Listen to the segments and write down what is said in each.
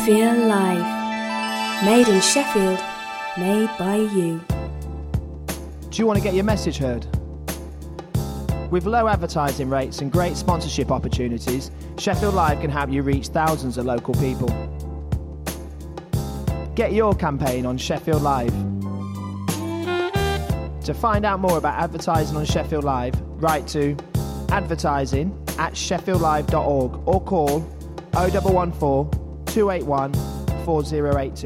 Sheffield Live. Made in Sheffield, made by you. Do you want to get your message heard? With low advertising rates and great sponsorship opportunities, Sheffield Live can help you reach thousands of local people. Get your campaign on Sheffield Live. To find out more about advertising on Sheffield Live, write to advertising@sheffieldlive.org or call 0114 281 4082.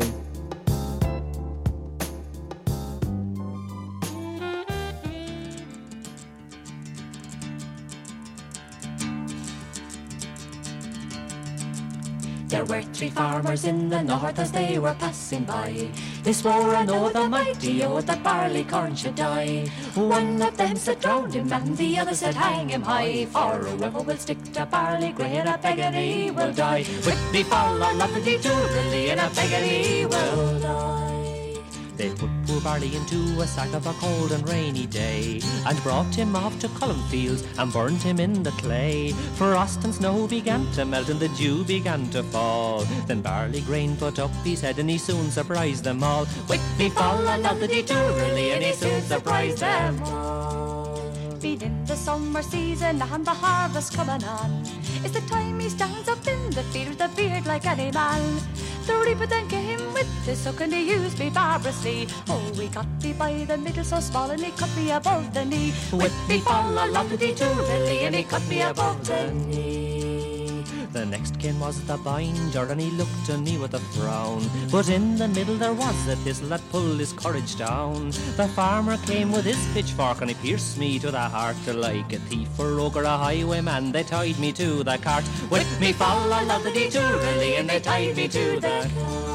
There were 3 farmers in the north as they were passing by. They swore an oath, the mighty oath, that barley corn should die. One of them said drown him and the other said hang him high. For whoever will stick to barley grain, a beggary will die. With me fall a lovely doodly and a beggary will die. They put poor barley into a sack of a cold and rainy day, and brought him off to Columnfields and burnt him in the clay. Frost and snow began to melt and the dew began to fall. Then barley grain put up his head and he soon surprised them all. With me fall a lovely doodly and he soon surprised them all. Being in the summer season and the harvest coming on, it's the time he stands up in the field with a beard like any man. The reaper then came with his hook and he used me barbarously. Oh, he got me by the middle so small and he cut me above the knee. With me fall a lovely doodly and he cut me above the knee. The next came was the binder and he looked on me with a frown, but in the middle there was a thistle that pulled his courage down. The farmer came with his pitchfork and he pierced me to the heart. Like a thief, a rogue or a highwayman, they tied me to the cart. With me fall a lovely doodly and they tied me to the cart.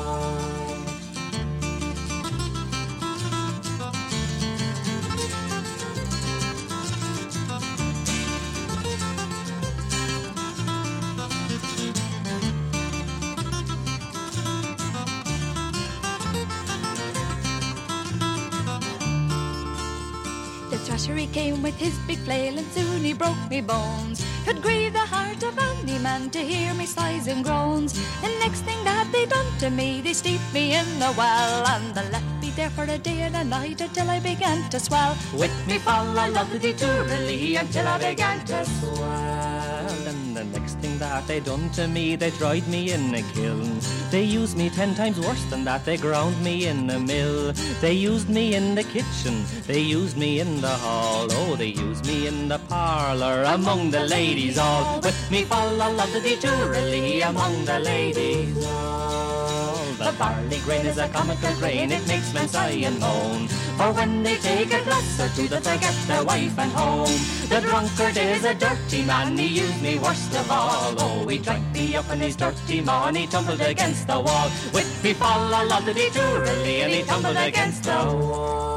He came with his big flail and soon he broke me bones. Could grieve the heart of any man to hear me sighs and groans. The next thing that they done to me, they steeped me in the well, and they left me there for a day and a night until I began to swell. With me fall a lovely doodly until I began to swell. And the next thing that they done to me, they dried me in a kiln. They used me 10 times worse than that, they ground me in a mill. They used me in the kitchen, they used me in the hall. Oh, they used me in the parlour among the ladies all. With me fall a lovely doodly among the ladies all. The barley grain is a comical grain, it makes men sigh and moan. For when they take a glass or two, they forget their wife and home. The drunkard is a dirty man, he used me worst of all. Oh, he drank me up in his dirty maw and he tumbled against the wall. With me fall a lovely doodly and he tumbled against the wall.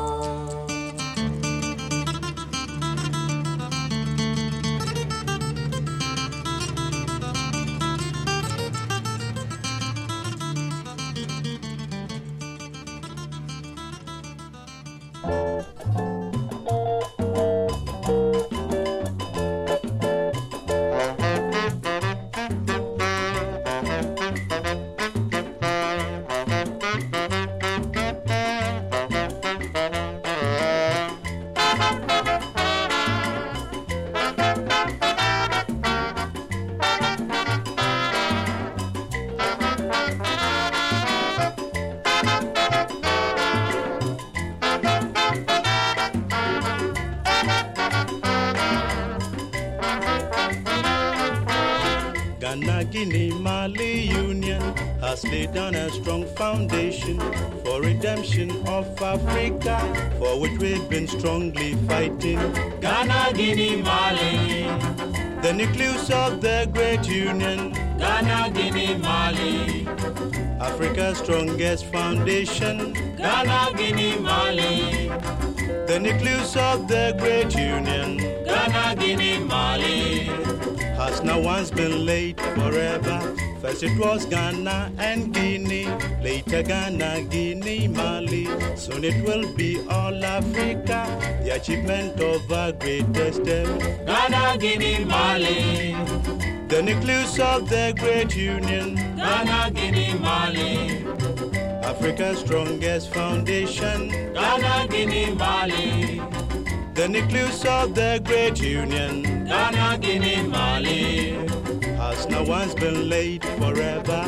Guinea-Mali Union has laid down a strong foundation for redemption of Africa, for which we've been strongly fighting. Ghana, Guinea, Mali, the nucleus of the great union. Ghana, Guinea, Mali, Africa's strongest foundation. Ghana, Guinea, Mali, the nucleus of the great union. Ghana, Guinea, Mali, has now once been laid forever. First it was Ghana and Guinea, later Ghana, Guinea, Mali. Soon it will be all Africa, the achievement of our greatest step. Ghana, Guinea, Mali, the nucleus of the great union. Ghana, Guinea, Mali. Africa's strongest foundation. Ghana, Guinea, Mali. The nucleus of the great union. Ghana, Guinea, Mali. Has now once been laid forever.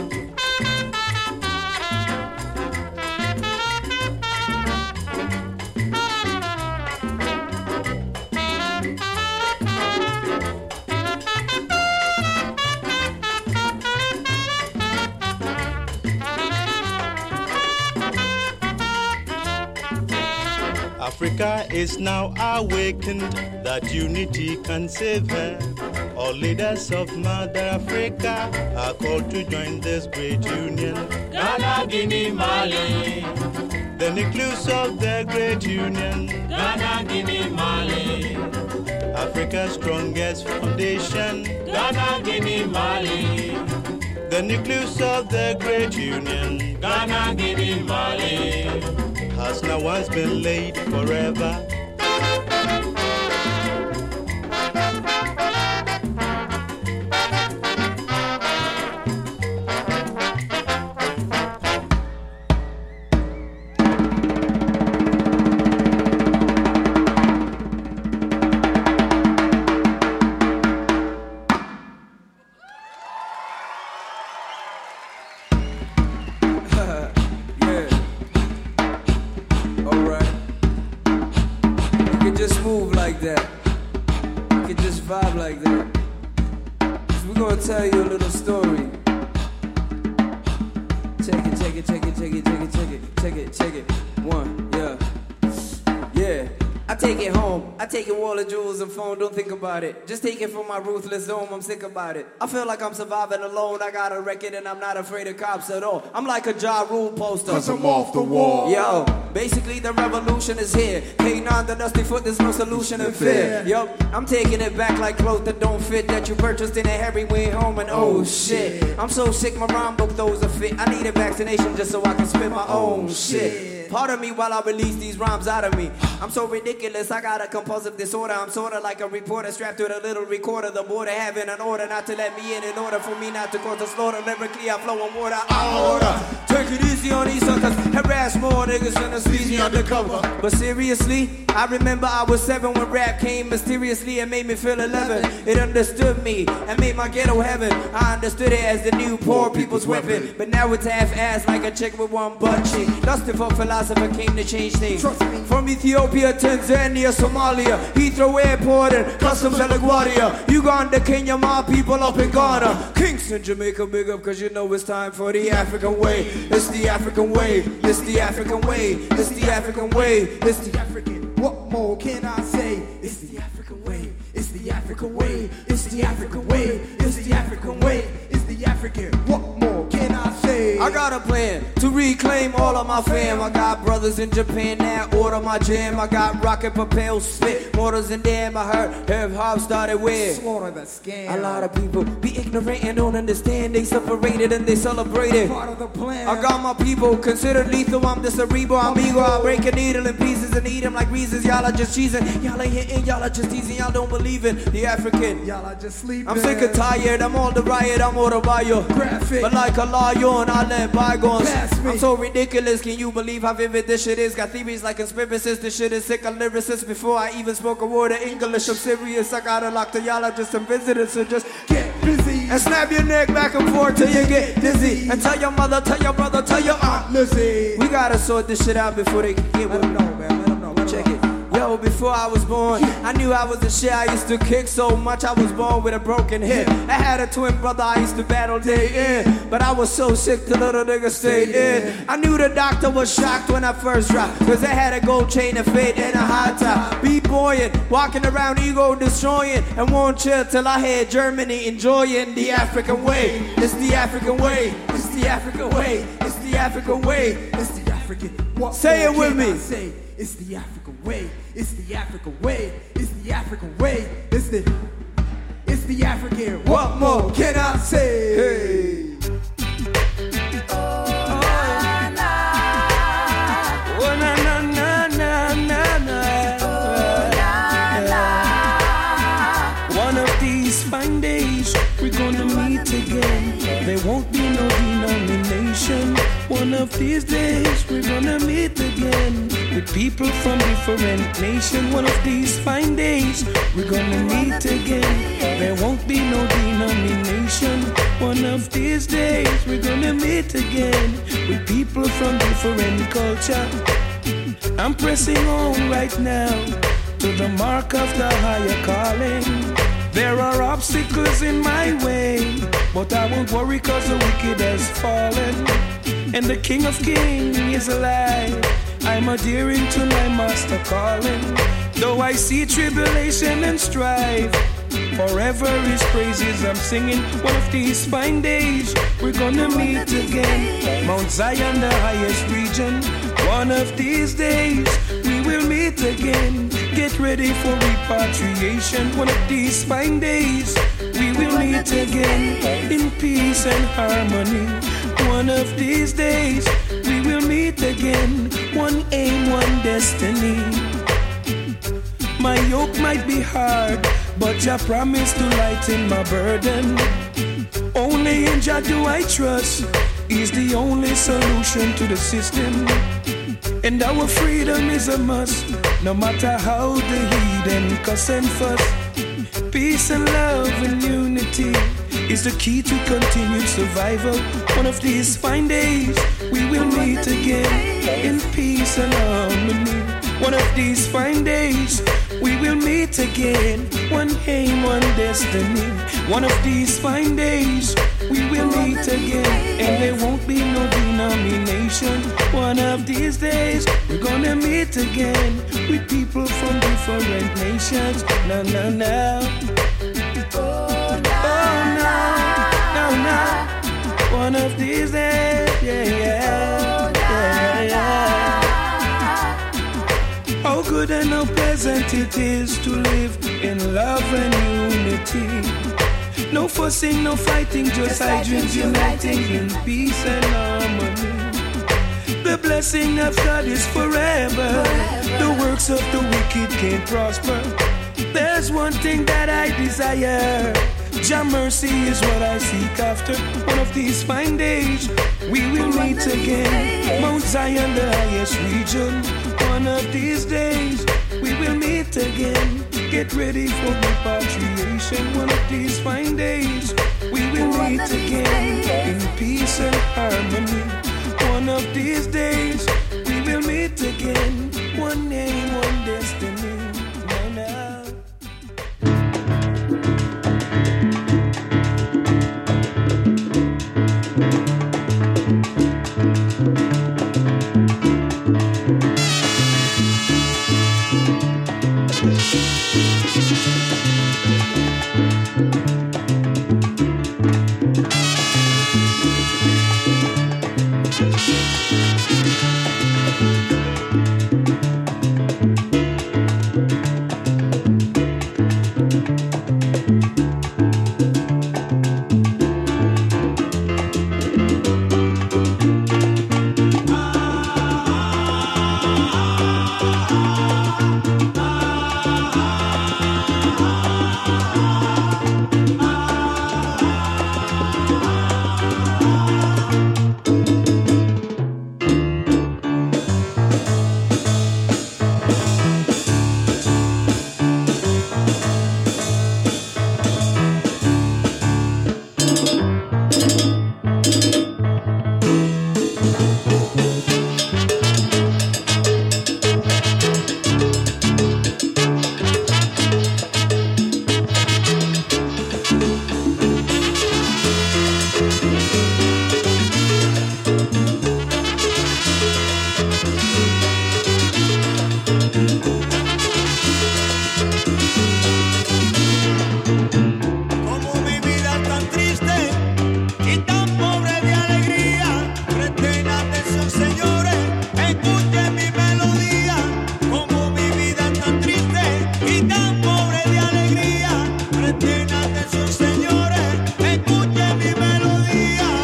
Africa is now awakened that unity can save her. All leaders of Mother Africa are called to join this great union. Ghana, Guinea, Mali. The nucleus of the great union. Ghana, Guinea, Mali. Africa's strongest foundation. Ghana, Guinea, Mali. The nucleus of the great union. Ghana, Guinea, Mali. Has now once been laid forever. Tell you a little story. Check it. One, yeah. I take it home. I take it wallet, jewels, and phone. Don't think about it. Just take it from my ruthless dome. I'm sick about it. I feel like I'm surviving alone. I got a record and I'm not afraid of cops at all. I'm like a Ja Rule poster. 'Cause I'm off the wall. Yo, basically the revolution is here. K9 the dusty foot, there's no solution in fear. Yup, I'm taking it back like clothes that don't fit, that you purchased in a hurry way home and oh shit. I'm so sick, my rhyme book, those are fit. I need a vaccination just so I can spit my own shit. Pardon me while I release these rhymes out of me. I'm so ridiculous, I got a compulsive disorder. I'm sorta like a reporter strapped to the little recorder. The border having an order not to let me in order for me not to cause a slaughter. Lyrically I flow in water, I order. Take it easy on these suckers. Harass more niggas than a sleazy undercover. But seriously, I remember I was 7 when rap came mysteriously and made me feel 11. It understood me and made my ghetto heaven. I understood it as the new poor people's weapon. But now it's half-assed like a chick with one butt cheek. Lusting for philosophy came to change things. From Ethiopia, Tanzania, Somalia, Heathrow Airport and Customs and LaGuardia, Uganda, Kenya, my people up in Ghana, Kingston, Jamaica, big up, cause you know it's time for the African way. It's the African way. It's the African way. It's the African way. It's the African. What more can I say? It's the African way. It's the African way. It's the African way. It's the African way. It's the African. What more can I say? I got a plan to reclaim all of my fam. I got brothers in Japan that order my jam. I got rocket propel spit mortars and damn. I heard hip hop started with slaughter the scam. A lot of people be ignorant and don't understand. They separated and they celebrated. Part of the plan. I got my people considered lethal. I'm the cerebral amigo. I break a needle in pieces and eat them like reasons. Y'all are just cheesing. Y'all ain't hitting. Y'all are just teasing. Y'all don't believe in the African. Y'all are just sleeping. I'm sick and tired. I'm all the riot. I'm all the bio. Graphic. But like a lion, I let bygones. Pass me. I'm so ridiculous. Can you believe how vivid this shit is? Got theories like conspiracists. This shit is sick. A lyricist before I even spoke a word of English. I'm serious. I got it locked to y'all. Are just some visitors. So just get busy and snap your neck back and forth till you get dizzy. And tell your mother, tell your brother, tell your aunt Lizzie. We gotta sort this shit out before they can get with Let them know, man. Let them know. Check it. Yo, before I was born, I knew I was a shit. I used to kick so much, I was born with a broken hip. I had a twin brother, I used to battle day in. But I was so sick, the little nigga stayed in. I knew the doctor was shocked when I first dropped, cause I had a gold chain, a fit, and a hot top. B-boying, walking around ego destroying, and won't chill till I hear Germany enjoying the African way. It's the African way. It's the African way. It's the African way. It's the African. What Say it with me. Say it's the African way. It's the African way. It's the African way. It's the African. What more can I say? Hey. One of these fine days, we're gonna One of these days we're gonna meet again with people from different nations. One of these fine days we're gonna meet again. There won't be no denomination. One of these days we're gonna meet again with people from different culture. I'm pressing on right now to the mark of the higher calling. There are obstacles in my way, but I won't worry cause the wicked has fallen. And the King of Kings is alive. I'm adhering to my master calling. Though I see tribulation and strife, forever his praises I'm singing. One of these fine days we're gonna meet again. Mount Zion, the highest region. One of these days we will meet again. Get ready for repatriation. One of these fine days we will meet again in peace and harmony. One of these days we will meet again. One aim, one destiny. My yoke might be hard, but Jah promised to lighten my burden. Only in Jah do I trust. He's the only solution to the system. And our freedom is a must, no matter how the heathen cuss and fuss. Peace and love and unity is the key to continued survival. One of these fine days we will meet again in peace and harmony. One of these fine days we will meet again. One aim, one destiny. One of these fine days we will meet again, and there won't be no denomination. One of these days we're gonna meet again with people from different nations. No, no, no. Oh, no, no, no. One of these days, yeah, yeah, yeah, yeah. How good and how pleasant it is to live in love and unity. No fussing, no fighting, just hydrants uniting in peace and harmony. The blessing of God is forever. The works of the wicked can't prosper. There's one thing that I desire. Jah mercy is what I seek after. One of these fine days we will meet again. Mount Zion, the highest region. One of these days we will meet again. Get ready for repatriation. One of these fine days we will meet again in peace and harmony. One of these days we will meet again. One name, one destiny. Now, now. Presten atención, señores, escuchen mi melodía.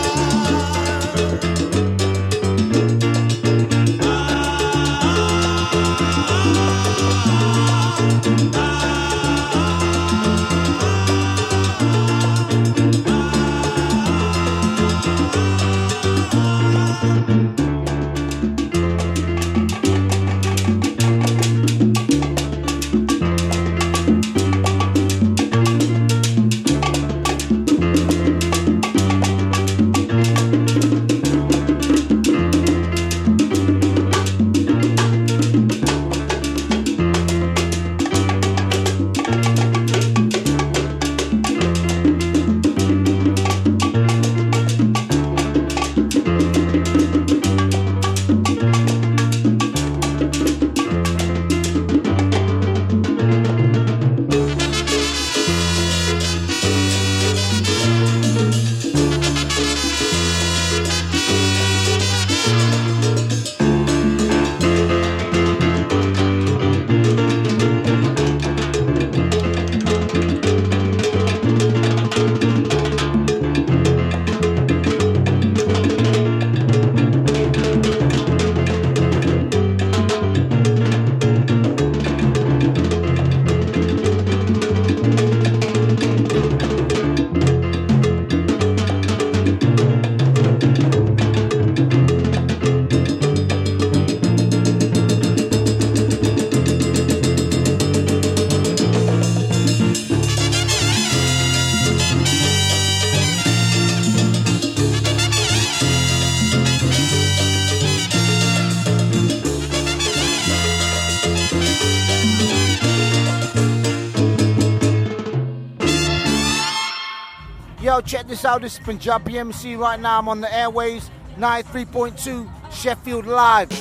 check this out. This is Punjabi MC right now. I'm on the airways, 93.2 Sheffield Live.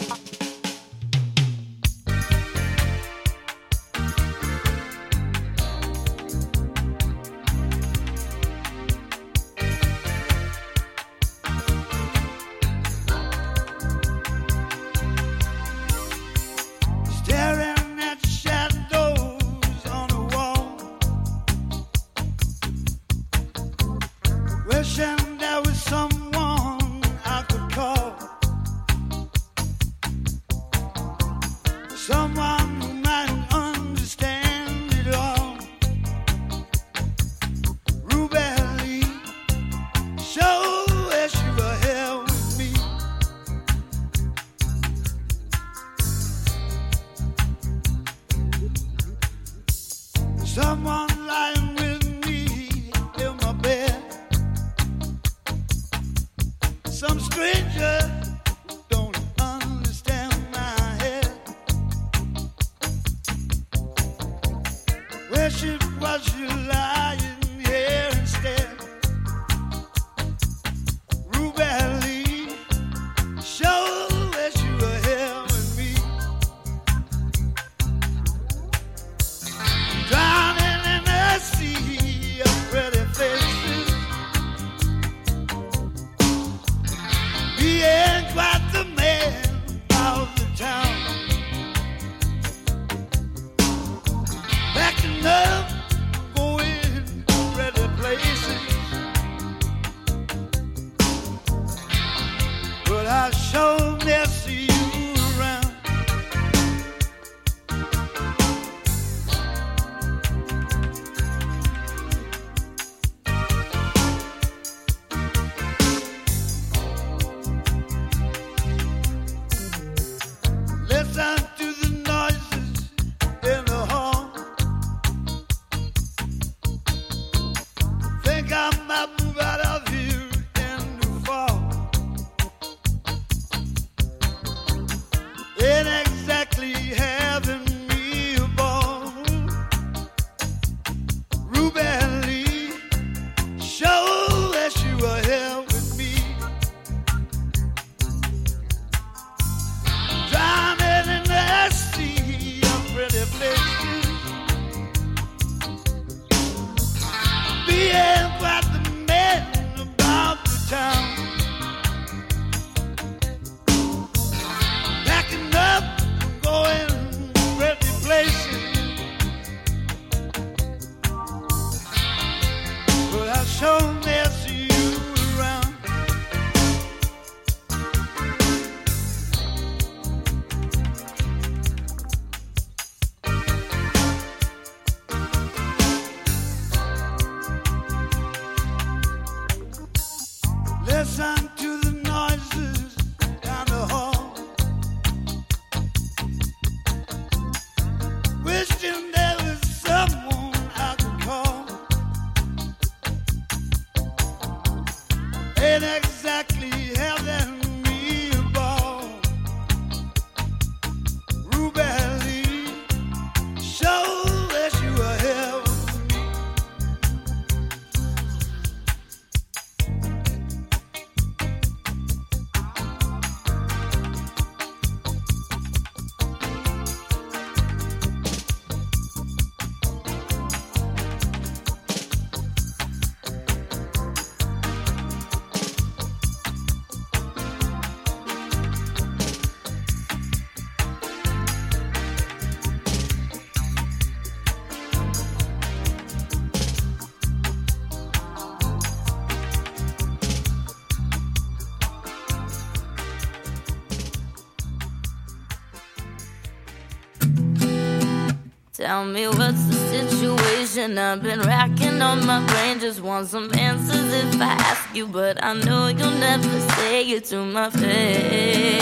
Tell me what's the situation. I've been racking on my brain, just want some answers if I ask you, but I know you'll never say it to my face.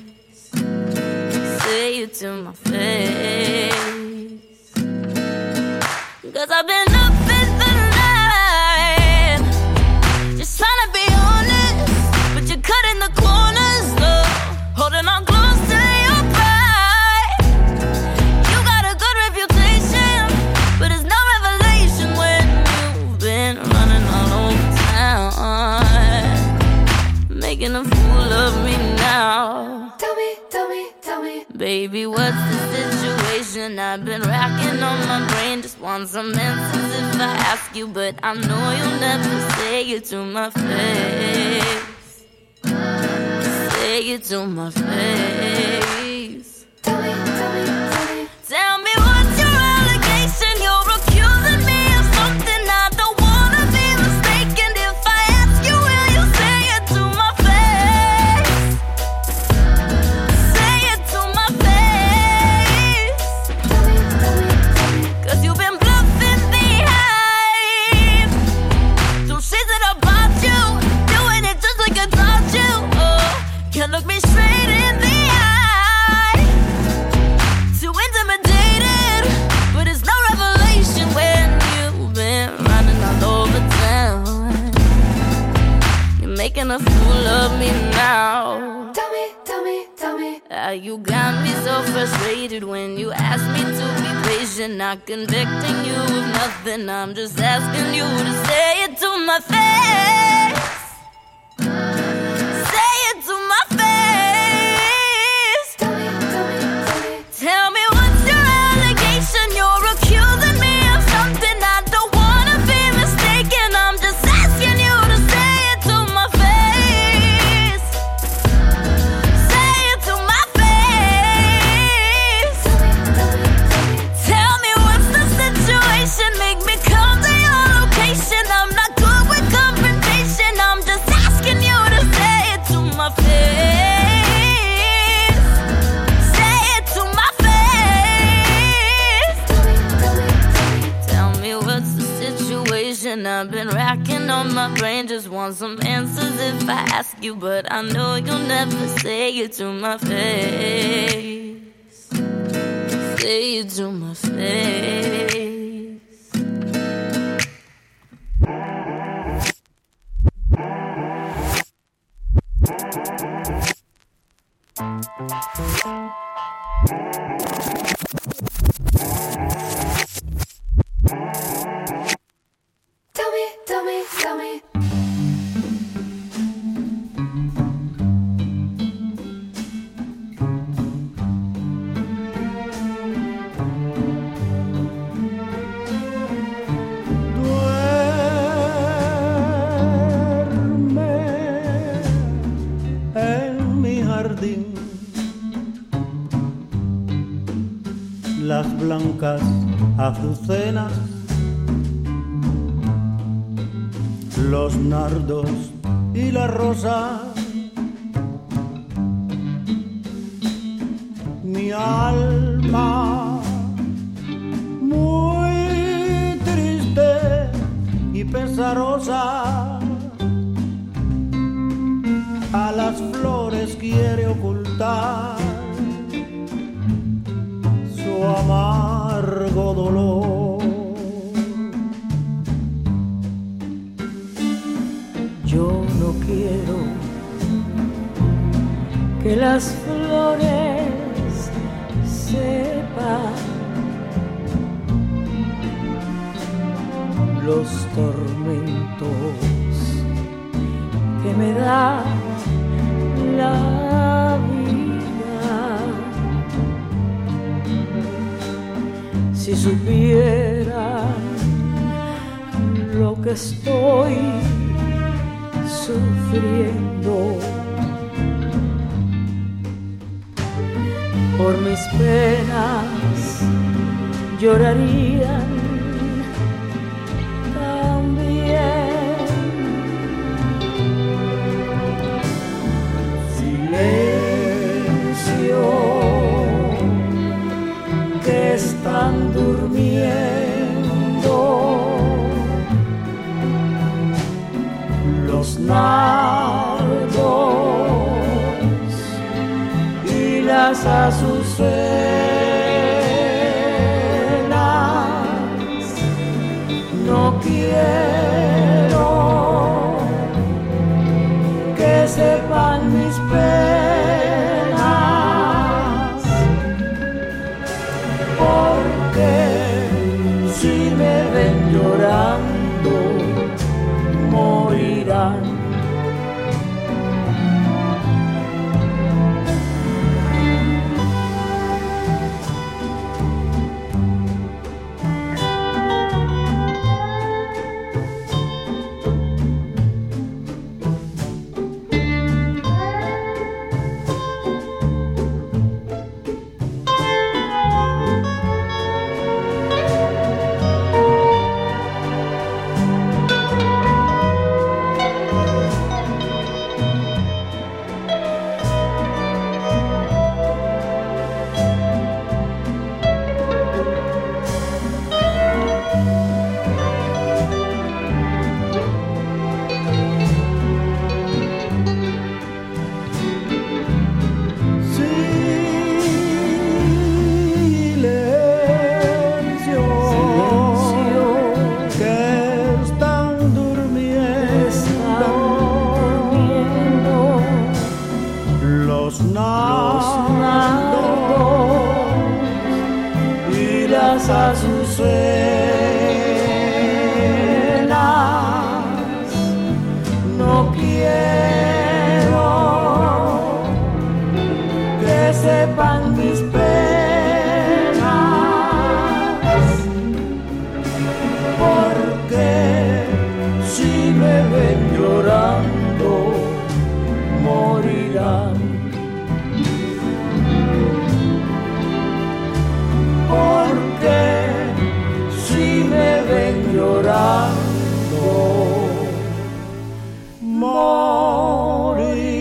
Say it to my face. 'Cause I've been up in the night, just trying to be honest, but you're cutting the corners, though, holding on close to your pride. You got a good reputation, but it's no revelation when you've been running all over time. making a fool of me now. Tell me, tell me, tell me, baby, what's the situation? I've been racking on my brain, just want some answers if I ask you, but I know you'll never say it to my face. Say it to my face. tell me, tell me, tell me. Tell me what's your allegation? You're accusing me of something I don't wanna be mistaken. If I ask you, will you say it to my face? Say it to my face. Tell me, tell me, tell me. 'Cause you've been bluffing the hype. Don't say that about you, doing it just like I taught you. Oh, can't look me straight in the eye. Too intimidated, but it's no revelation when you've been running all over town. You're making a fool of me now. Tell me, tell me, tell me. You got me so frustrated when you ask me to be patient. Not convicting you of nothing, I'm just asking you to say it to my face. Say it to my face. Tell me, tell me, tell me. Tell me what's your allegation? You're accusing me of something I don't wanna be mistaken. I'm just asking you to say it to my face. Say it to my face. Tell me what's the situation? Make me come to your location. I'm not good with confrontation. I'm just asking you to say it to my face. Say it to my face. Tell me what's the situation? I've been racking on my brain, just want some answers if I ask you, but I know you'll never say it to my face. Say it to my face. Tell me, tell me, tell me. Duerme en mi jardín, las blancas azucenas, los nardos y la rosa. Mi alma muy triste y pesarosa a las flores quiere ocultar su amargo dolor. Yo no quiero que las flores sepan los tormentos que me da la vida. Si supieran lo que estoy sufriendo por mis penas, llorarían también. Silencio, que están durmiendo los nardos y las azucenas. No quiero que sepan mis penas, porque si me ven llorando morirán. y las azucenas. No quiero que sepan mis penas, porque si me ven llorando morirán. Porque si me ven llorando morirán.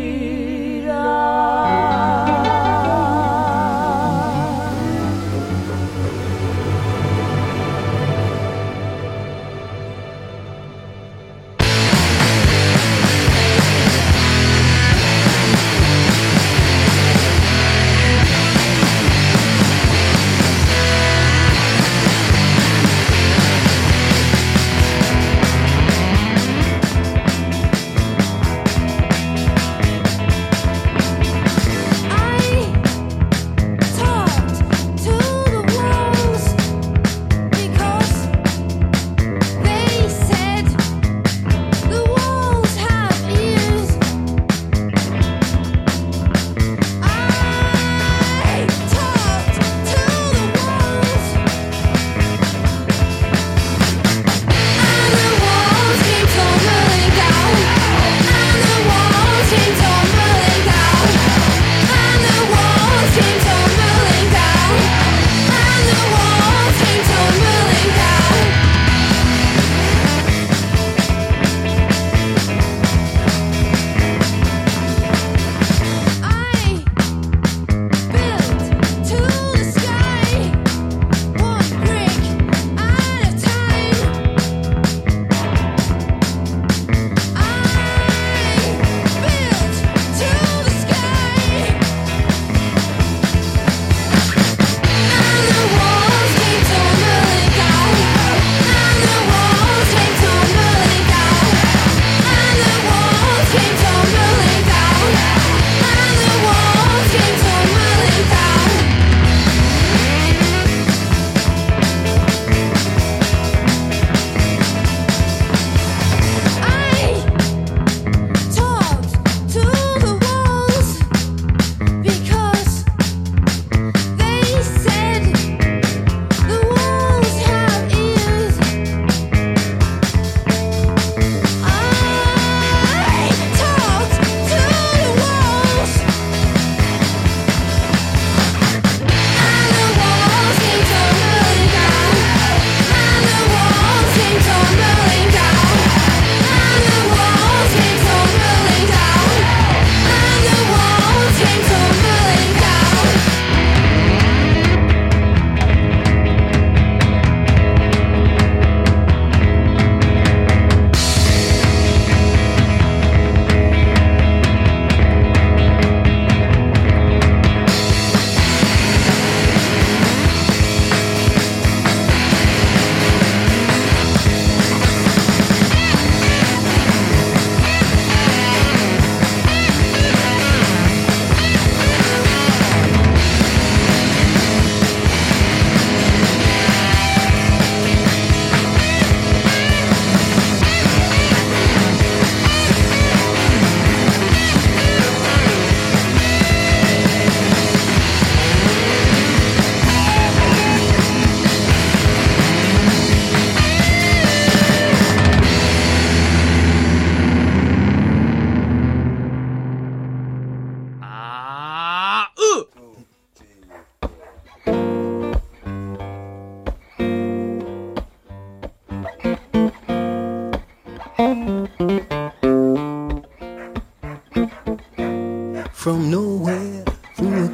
From nowhere through a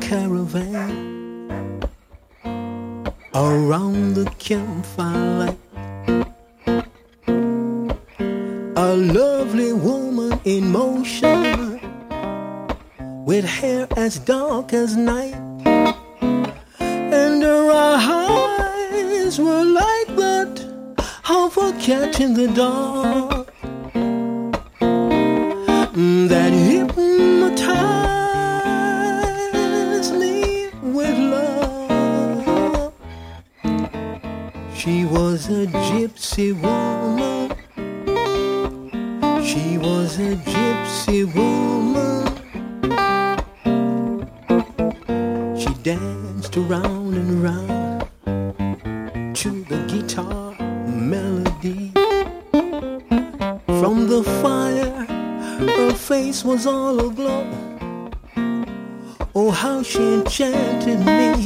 caravan, around the campfire light, a lovely woman in motion, with hair as dark as night, and her eyes were like that of a cat in the dark that hypnotized was a gypsy woman. She was a gypsy woman. She danced around and around to the guitar melody. From the fire, her face was all aglow. Oh, how she enchanted me.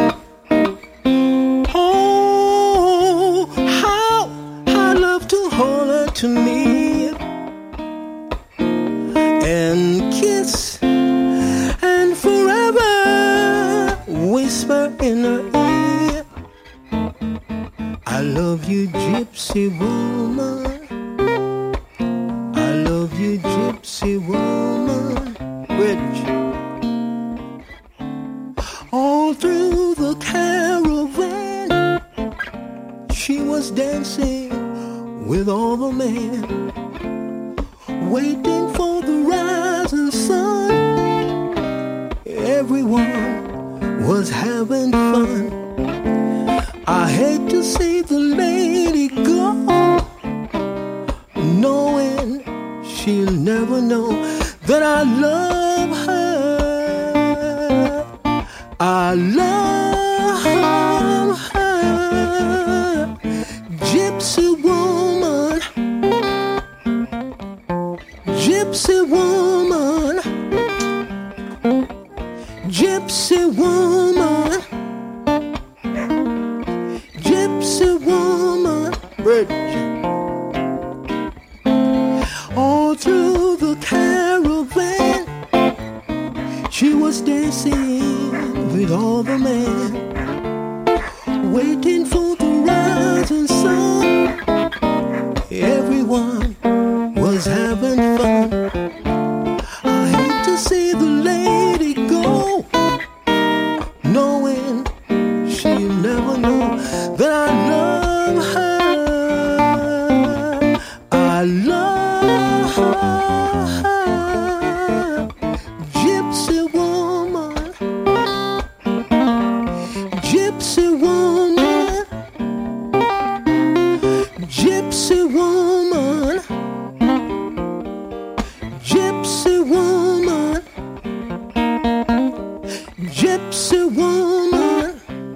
Oh, how I love to hold her to me and kiss and forever whisper in her ear, I love you, gypsy woman. I love you, gypsy woman. Which all through the caravan, she was dancing with all the men, waiting for the rising sun. Everyone was having fun. I hate to see the lady go, knowing she'll never know that I love her. I love her, gypsy woman, gypsy woman, gypsy woman, gypsy woman. All through the caravan, she was dancing with all the men, waiting for the rising sun. Everyone was having fun. I hate to see the lady go, knowing she'll never know that I love her. I love her, gypsy woman, gypsy woman, gypsy woman, gypsy woman, gypsy woman,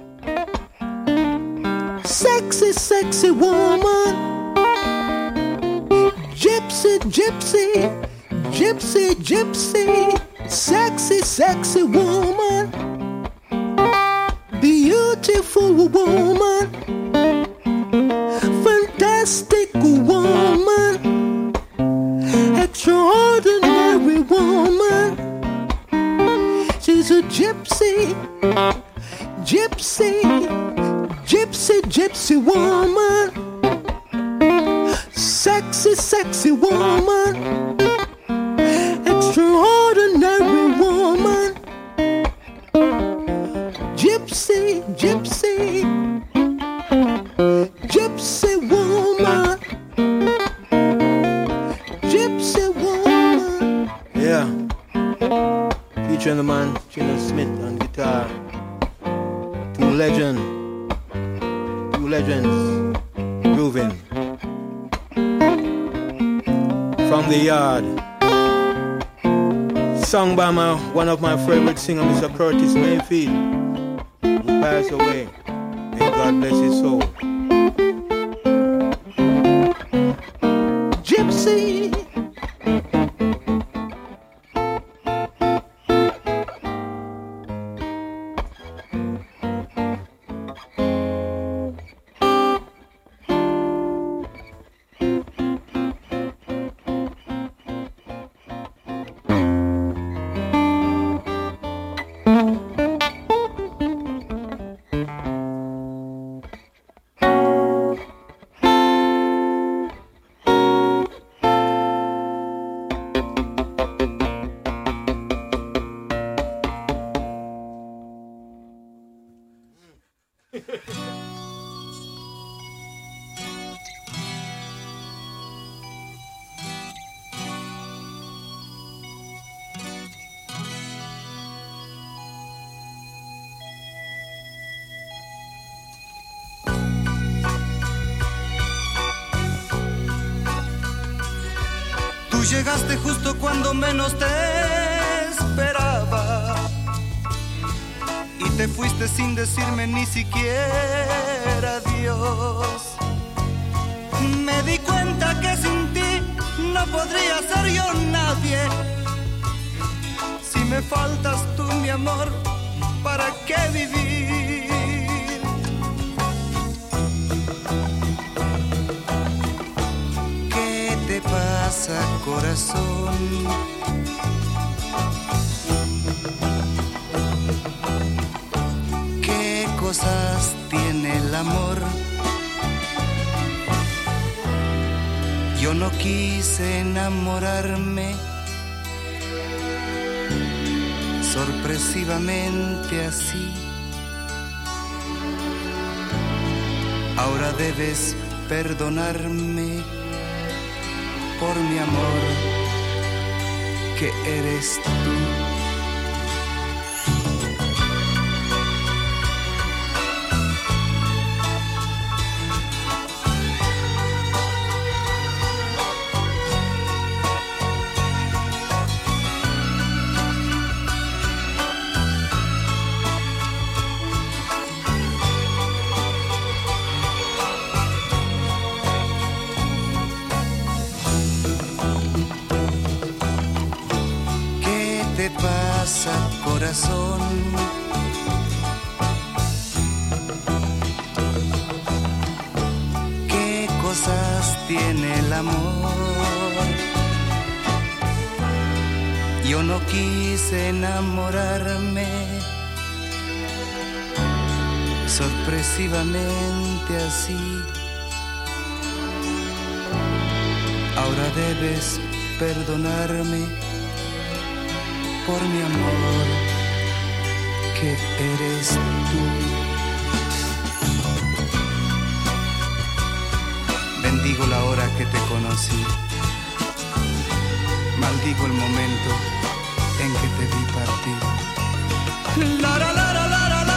sexy, sexy woman, gypsy, gypsy, gypsy, gypsy, sexy, sexy woman, beautiful woman, fantastic woman, extraordinary woman. She's a gypsy, gypsy, gypsy, gypsy woman, sexy, sexy woman, extraordinary woman, gypsy, gypsy, gypsy woman, gypsy woman. Yeah, featuring the man Gina Smith on guitar. Two legends grooving from the yard. Sung by one of my favorite singers, Mr. Curtis Mayfield, who passed away. May God bless his soul. Gypsy. Llegaste justo cuando menos te esperaba y te fuiste sin decirme ni siquiera adiós. Me di cuenta que sin ti no podría ser yo nadie. Si me faltas tú, mi amor, ¿para qué vivir? ¿Qué te pasa, corazón? ¿Qué cosas tiene el amor? Yo no quise enamorarme sorpresivamente así. Ahora debes perdonarme por mi amor, que eres tú. ¿Qué te pasa, corazón? ¿Qué cosas tiene el amor? Yo no quise enamorarme sorpresivamente así. Ahora debes perdonarme por mi amor, que eres tú. Bendigo la hora que te conocí, maldigo el momento en que te vi partir. La, la, la, la, la, la, la.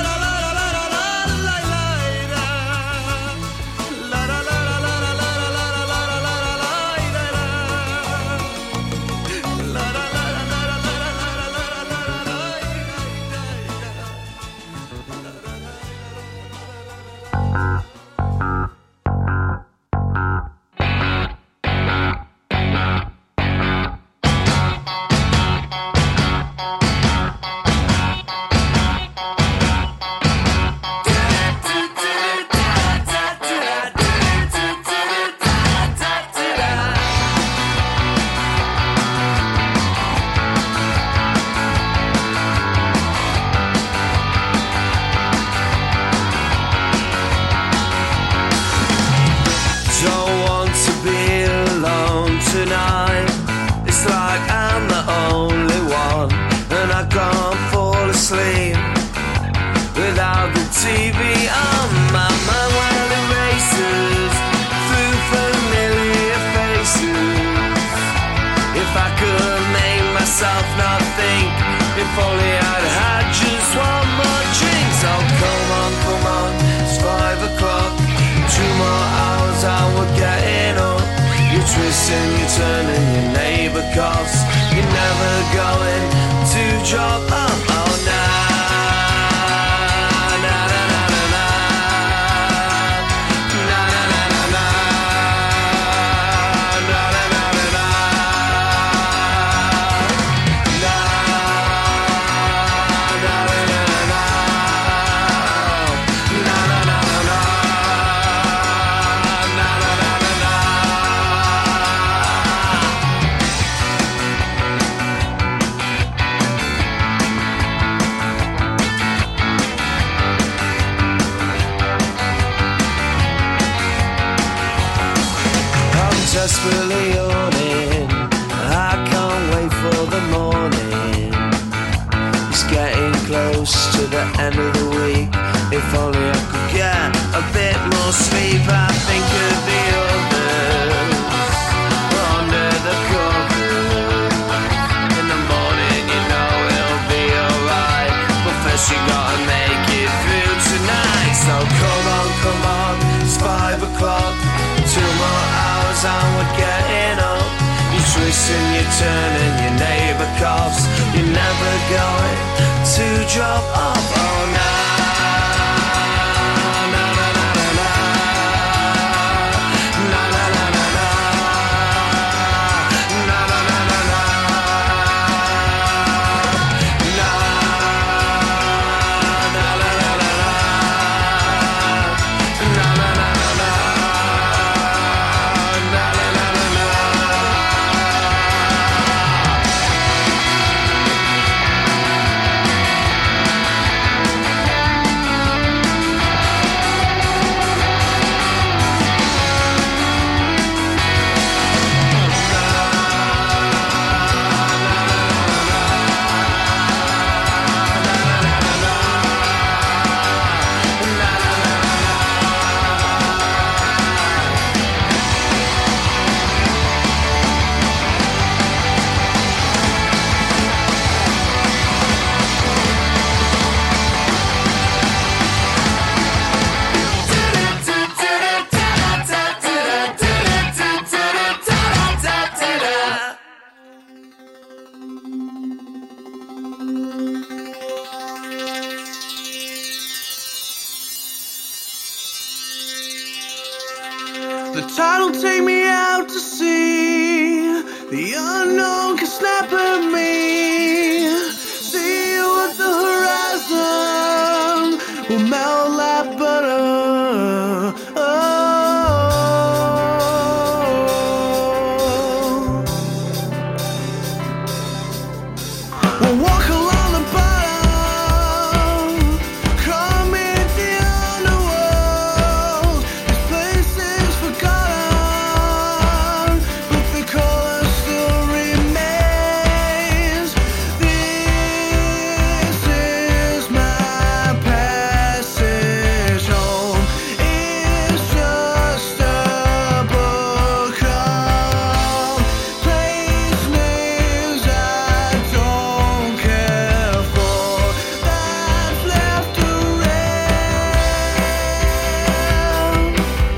Twisting, you turning your neighbor coughs. You're never going to drop up. Oh, nah. Desperately yawning, I can't wait for the morning. It's getting close to the end of the week. If only I could get a bit more sleep. I think of the others under the covers. In the morning, you know it'll be alright, but first you gotta make it through tonight. So come on, it's 5 o'clock. 2 more hours and we're getting up. You're drop off. Oh, na na na na na na na na na na na na na na na na. The tide will take me out to sea. The unknown can snap at me. See you at the horizon. We'll melt like butter. We'll walk along the bottom. Come in the underworld. This place is forgotten, but the color still remains. This is my passage home. It's just a book of place names I don't care for. That's left around.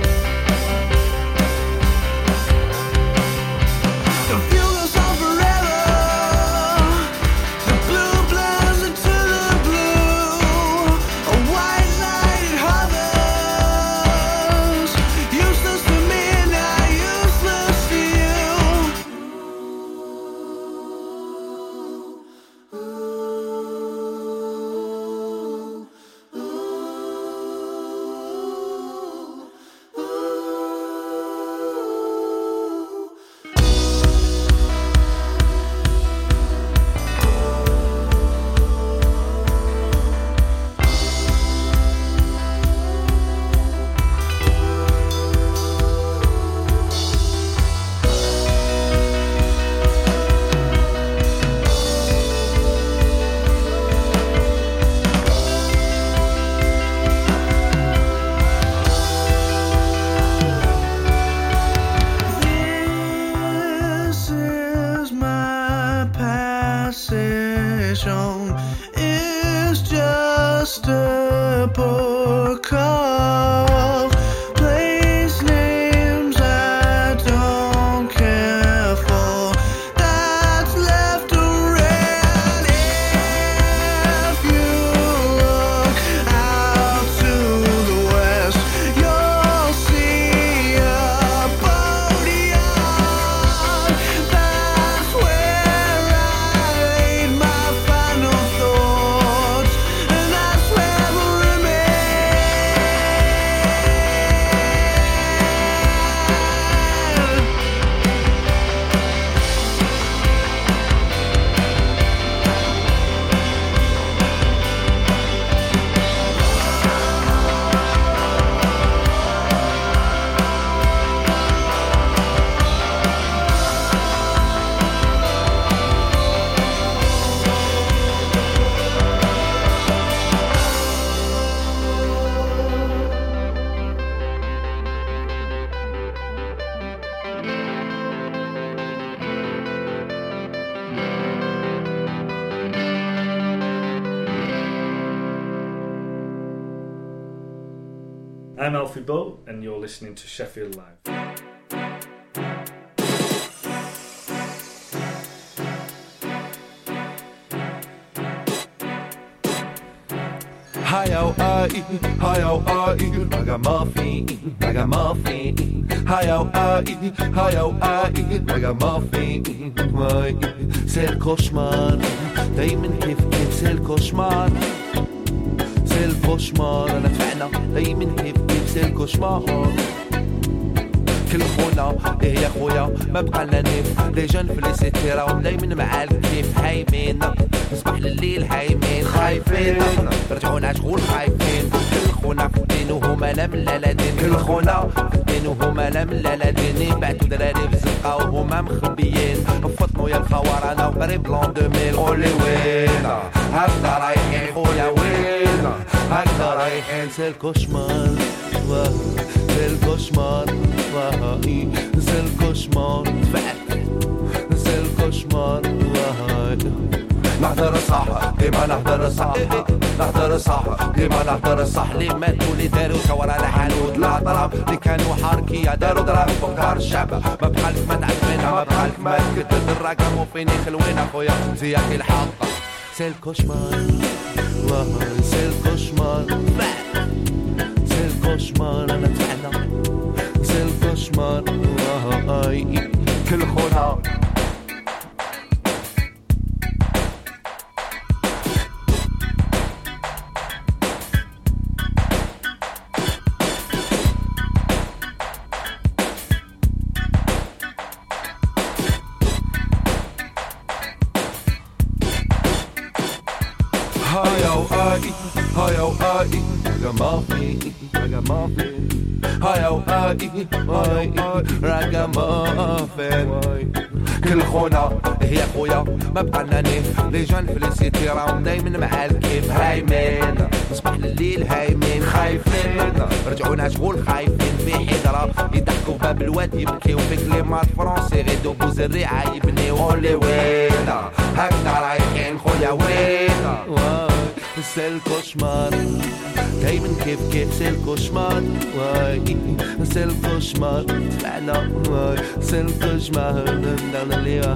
The fuel goes on forever. The blue blends into the blue. A white light it hovers. Useless to me, not useless to This is my passage home. It's just a book of place names I don't care for. That's left around. If you look out to the west, you'll see a boatyard. That's where I laid my final thoughts, and that's where we'll remain. I'm Alfie Bow, and you're listening to Sheffield Live. Hi-yo, ragamuffin, hi-yo, ragamuffin, c'est le cauchemar, دايما كيف c'est le cauchemar, c'est le cauchemar, أنا تفعنا دايما كيف c'est le cauchemar. كل خونا إيه يا خويا ما بقى لنا نيف لي جون في لي سيتي راهم دايما مع الكيف هايمين نصبح لليل هايمين خايفين رجعونا شغول خايفين كل خونا في الدين وهما لا من لا دين كل خونا في الدين وهما لا من لا دين يبعتوا دراري في الزنقة وهما مخبيين فطنوا يا الخوار أنا وقريب لون 2000 قولي وين هكذا رايحين خويا وين هكذا رايحين سي الكوشمار c'est le cauchemar, c'est le cauchemar, c'est le cauchemar. نحضر صح ديما نحضر صح نحضر صح ديما نحضر صح اللي ماتوا اللي داروا ثورة على حانوت العطرة اللي كانوا حاركية داروا ضرب فوق دار الشعب ما بقالك ما تعرف منها ما بقالك ما تكتب الرقم وفيني خلوين اخويا زيك الحق c'est le cauchemar, c'est le cauchemar. C'est le cauchemar, أنا تفعنا c'est le cauchemar كل خونا ragamuffin كل خونا هي خويا ما بقى لنا نيف لي جون في لي سيتي راهم دايما مع الكيف هايمين نصبح لليل هايمين خايفين رجعونا شغول خايفين في حيدرة يضحكوا باب الواد يبكيو في كلمات فرونسي غيدو بوز الريعة يبنيو قولي وين هكذا رايحين خويا وين c'est le cauchemar دايما كيف c'est le cauchemar c'est le cauchemar تفعنا c'est le cauchemar ندانا ليها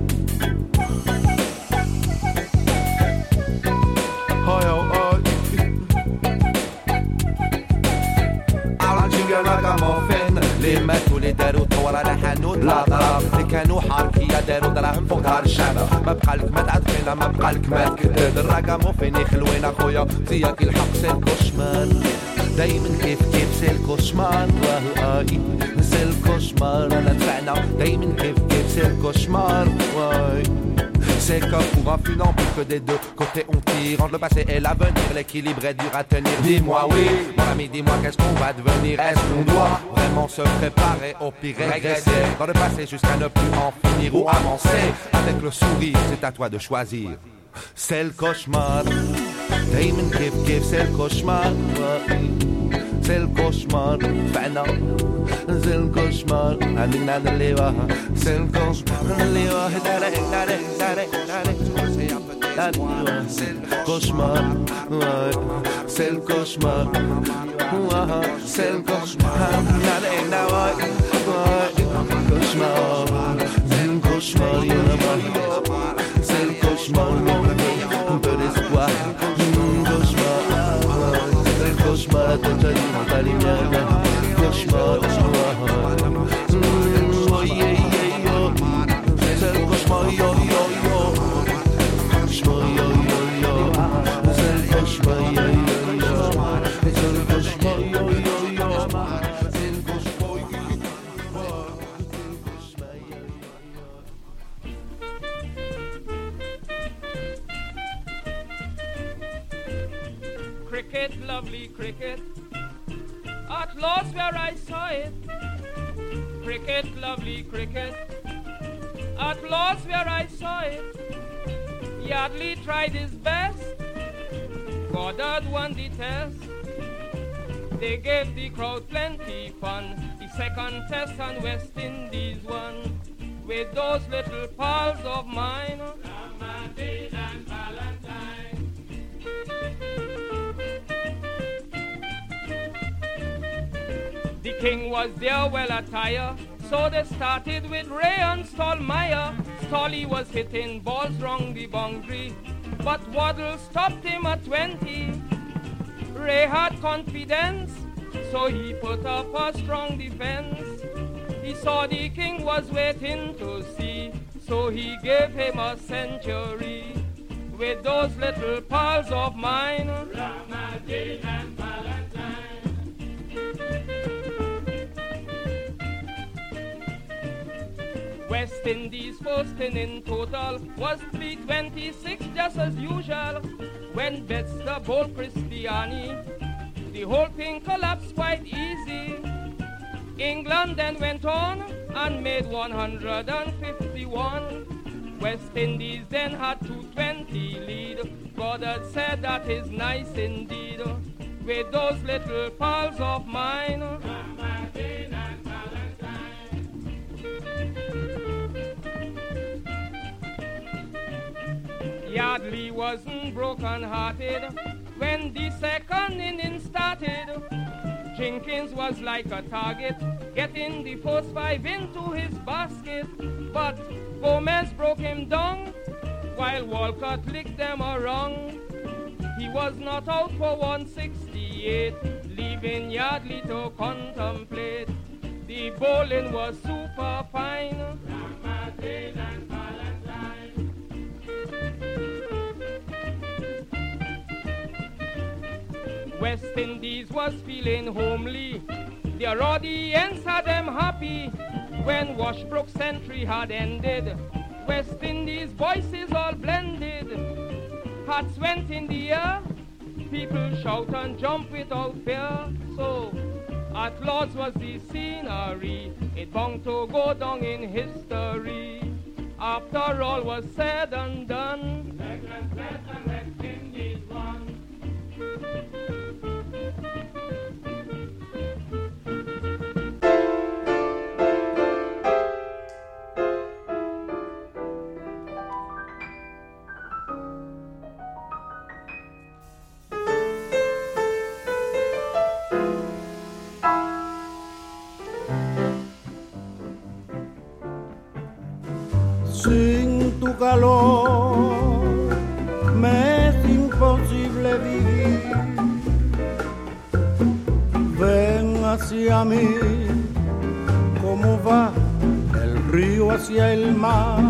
اللي ماتوا اللي داروا ثورة على حانوت العطرة اللي كانوا حاركية داروا دراهم فوق دار الشعب ما بقالك ما تعرف فينا ما بقالك ما تكتب الرقم وفيني خلوين اخويا زيك الحق سي الكوشمار دايما كيف سي الكوشمار سي الكوشمار انا تفعنا دايما كيف سي الكوشمار C'est comme pour un funambule que des deux côtés on tire. Entre le passé et l'avenir, l'équilibre est dur à tenir. Dis-moi oui, mon ami, dis-moi qu'est-ce qu'on va devenir. Est-ce qu'on doit vraiment se préparer au pire régresser dans le passé jusqu'à ne plus en finir ou avancer? Avec le sourire, c'est à toi de choisir. C'est le cauchemar, دايما كيف c'est le cauchemar. C'est le cauchemar, فعنا c'est le cauchemar. عندنا نليوها c'est le cauchemar نليوها داري c'est le cauchemar, c'est le cauchemar, c'est le cauchemar. C'est le cauchemar, c'est le cauchemar, un peu d'espoir. C'est le cauchemar, la lumière, cauchemar, c'est le cauchemar, yo. Cricket, lovely cricket, at last where I saw it. Cricket, lovely cricket, at last where I saw it. Yardley tried his best, Goddard won the test. They gave the crowd plenty fun. The second test on West Indies won with those little pals of mine, Lamadine and Valentine. The king was there well attired, so they started with Ray and Stallmeyer. Stolly was hitting balls round the boundary, but Waddle stopped him at 20. Ray had confidence, so he put up a strong defense. He saw the king was waiting to see, so he gave him a century. With those little pals of mine, Ramadine and Valentine. West Indies first in total was 326 just as usual. When Bethesda bowled Cristiani, the whole thing collapsed quite easy. England then went on and made 151. West Indies then had 220 lead. God had said that is nice indeed. With those little pals of mine, Ramadine and Valentine. Yardley wasn't broken-hearted when the second inning started. Jenkins was like a target, getting the first 5 into his basket. But Gomez broke him down, while Walcott licked them around. He was not out for 168, leaving Yardley to contemplate. The bowling was super fine. Ramadine and Valentine. West Indies was feeling homely. Their audience had them happy. When Washbrook's century had ended, West Indies voices all blended. Hats went in the air, people shout and jump without fear. So at Lord's was the scenery, it bound to go down in history. After all was said and done, England fled and West Indies won. Sin tu calor me es imposible vivir. Ven hacia mí, como va el río hacia el mar.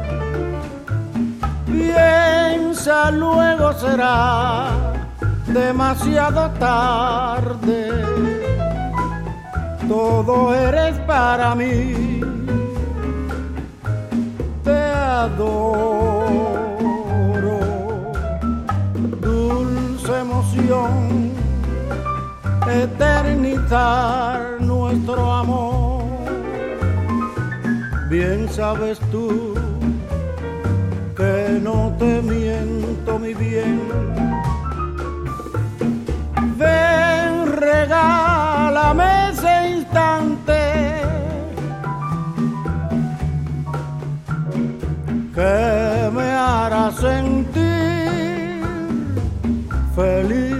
Piensa, luego será demasiado tarde. Todo eres para mí. Te adoro, dulce emoción, eternizar nuestro amor. Bien sabes tú que no te miento, mi bien. Ven, regálame ese instante que me hará sentir feliz.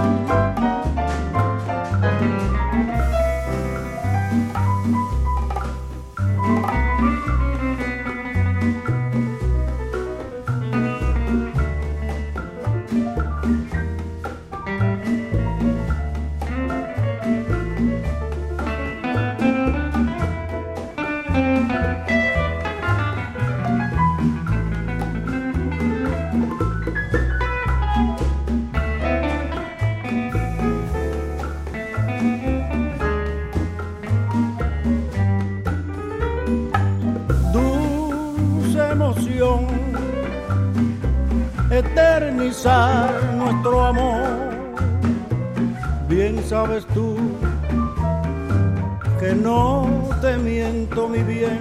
Eternizar nuestro amor. Bien sabes tú que no te miento, mi bien.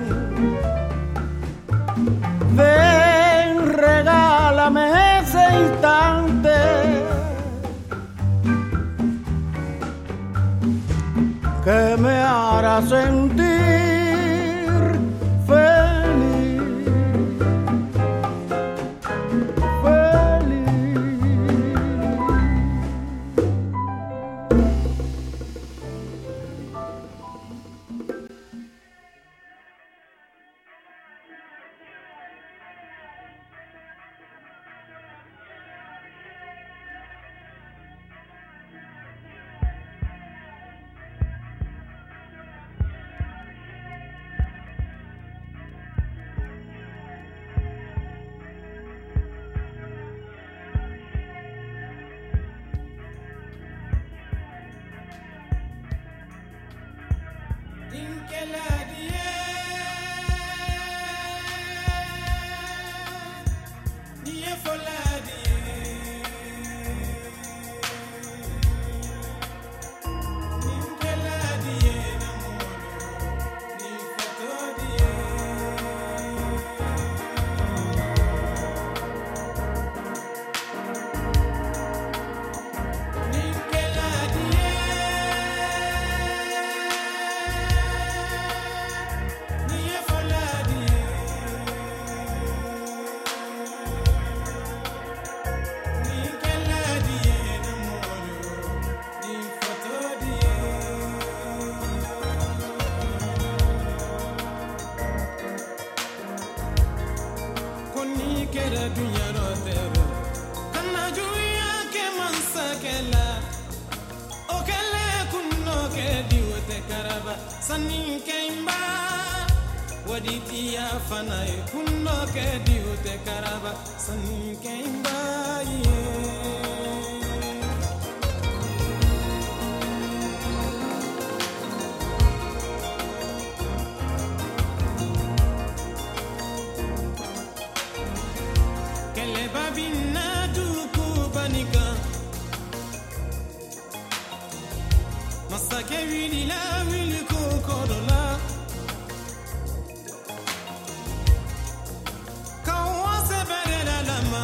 Ven, regálame ese instante que me hará sentir feliz. kera dunya rotero kana juya ke mansakela okele kunno ke diwote karaba sanin keimba waditi ya fana kunno ke diwote karaba sanin keimba